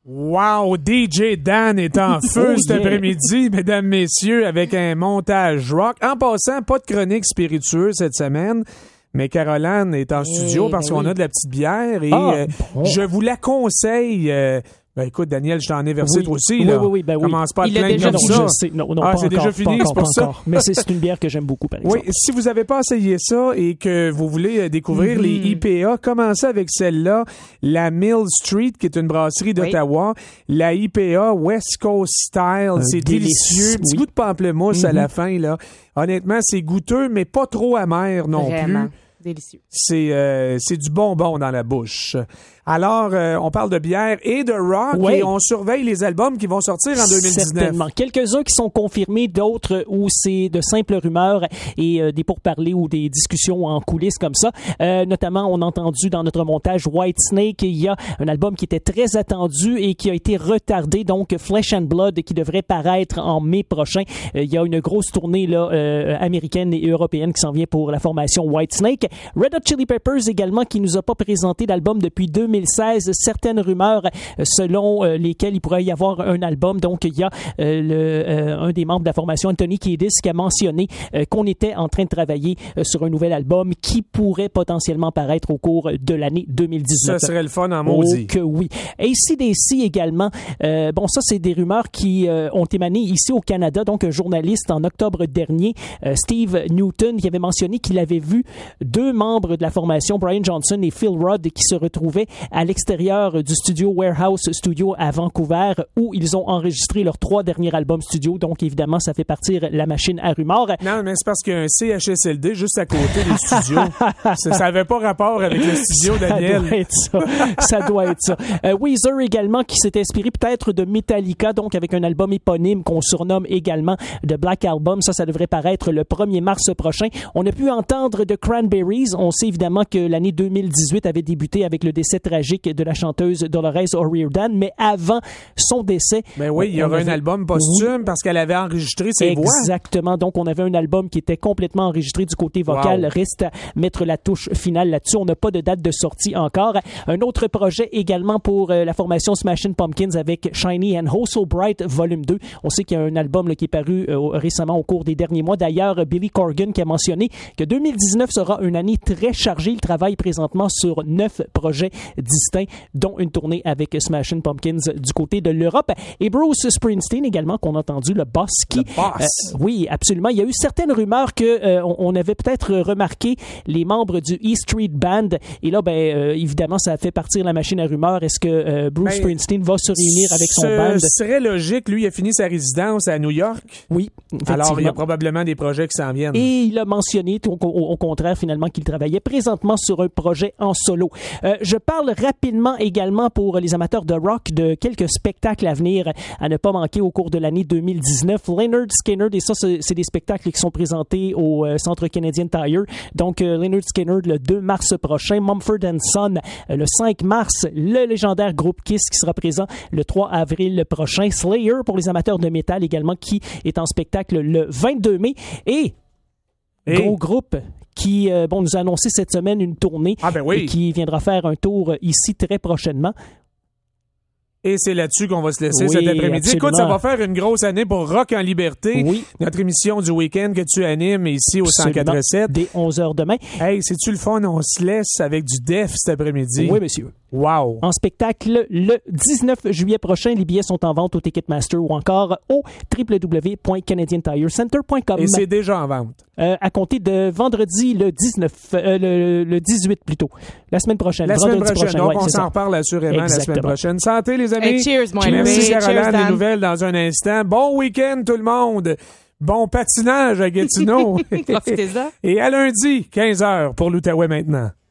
Wow, DJ Dan est en feu cet après-midi, mesdames, messieurs, avec un montage rock. En passant, pas de chronique spiritueuse cette semaine, mais Caroline est en studio parce qu'on a de la petite bière et je vous la conseille. Ben écoute, Daniel, je t'en ai versé toi aussi. Là. Oui. Commence pas à te plaindre déjà comme ça. Je sais. Non, c'est pas déjà encore, fini, c'est pour ça. Encore. Mais c'est une bière que j'aime beaucoup, par exemple. Oui, si vous n'avez pas essayé ça et que vous voulez découvrir les IPA, commencez avec celle-là, la Mill Street, qui est une brasserie d'Ottawa. La IPA West Coast Style, c'est délicieux. Petit goût de pamplemousse à la fin, là. Honnêtement, c'est goûteux, mais pas trop amer non plus. Délicieux. C'est du bonbon dans la bouche. Alors, on parle de bière et de rock et on surveille les albums qui vont sortir en 2019. Certainement. Quelques-uns qui sont confirmés, d'autres où c'est de simples rumeurs et des pourparlers ou des discussions en coulisses comme ça. Notamment, on a entendu dans notre montage Whitesnake, il y a un album qui était très attendu et qui a été retardé, donc Flesh and Blood, qui devrait paraître en mai prochain. Il y a une grosse tournée là américaine et européenne qui s'en vient pour la formation Whitesnake. Red Hot Chili Peppers également, qui nous a pas présenté d'album depuis 2016. Certaines rumeurs selon lesquelles il pourrait y avoir un album. Donc, il y a un des membres de la formation, Anthony Kiedis, qui a mentionné qu'on était en train de travailler sur un nouvel album qui pourrait potentiellement paraître au cours de l'année 2019. Ça serait le fun en maudit. Que oui. AC/DC également. Bon, ça, c'est des rumeurs qui ont émané ici au Canada. Donc, un journaliste en octobre dernier, Steve Newton, qui avait mentionné qu'il avait vu deux membres de la formation, Brian Johnson et Phil Rudd, qui se retrouvaient à l'extérieur du studio Warehouse Studio à Vancouver, où ils ont enregistré leurs 3 derniers albums studio. Donc, évidemment, ça fait partir la machine à rumeurs. Non, mais c'est parce qu'il y a un CHSLD juste à côté des studios. Ça n'avait pas rapport avec le studio, Daniel. Ça doit être ça. Weezer également, qui s'est inspiré peut-être de Metallica, donc avec un album éponyme qu'on surnomme également The Black Album. Ça devrait paraître le 1er mars prochain. On a pu entendre de Cranberries. On sait évidemment que l'année 2018 avait débuté avec le décès tragique de la chanteuse Dolores O'Riordan, mais avant son décès... Ben oui, il y aura un album posthume parce qu'elle avait enregistré ses voix. Exactement. Donc, on avait un album qui était complètement enregistré du côté vocal. Reste à mettre la touche finale là-dessus. On n'a pas de date de sortie encore. Un autre projet également pour la formation Smashing Pumpkins avec Shiny and Oh So Bright Volume 2. On sait qu'il y a un album là, qui est paru récemment au cours des derniers mois. D'ailleurs, Billy Corgan qui a mentionné que 2019 sera une année très chargée. Il travaille présentement sur 9 projets distincts, dont une tournée avec Smashing Pumpkins du côté de l'Europe. Et Bruce Springsteen également, qu'on a entendu, le boss qui... Le boss. Oui, absolument. Il y a eu certaines rumeurs que on avait peut-être remarqué les membres du E Street Band. Et là, évidemment, ça a fait partir la machine à rumeurs. Est-ce que Bruce Springsteen va se réunir avec son band? Ce serait logique. Lui, il a fini sa résidence à New York. Oui, effectivement. Alors, il y a probablement des projets qui s'en viennent. Et il a mentionné, au contraire, finalement, qu'il travaillait présentement sur un projet en solo. Je parle rapidement également pour les amateurs de rock de quelques spectacles à venir à ne pas manquer au cours de l'année 2019. Lynyrd Skynyrd, et ça, c'est des spectacles qui sont présentés au Centre Canadian Tire. Donc, Lynyrd Skynyrd le 2 mars prochain, Mumford & Son le 5 mars, le légendaire groupe Kiss qui sera présent le 3 avril prochain, Slayer pour les amateurs de métal également qui est en spectacle le 22 mai et gros groupe qui nous a annoncé cette semaine une tournée et qui viendra faire un tour ici très prochainement. Et c'est là-dessus qu'on va se laisser cet après-midi. Absolument. Écoute, ça va faire une grosse année pour Rock en Liberté. Oui. Notre émission du week-end que tu animes ici au 104.7. Dès 11h demain. Hey, c'est-tu le fun? On se laisse avec du Def cet après-midi. Oui, monsieur. Wow. En spectacle le 19 juillet prochain. Les billets sont en vente au Ticketmaster ou encore au www.canadiantirecenter.com. Et c'est déjà en vente. À compter de vendredi le le 18 plutôt. La semaine prochaine. La semaine prochaine. Donc, on s'en reparle assurément la semaine prochaine. Santé, les amis. Hey, cheers, mon ami. Merci, Caroline. Cheers, les nouvelles dans un instant. Bon week-end, tout le monde. Bon patinage à Gatineau. Profitez-en. Et à lundi, 15h pour l'Outaouais maintenant.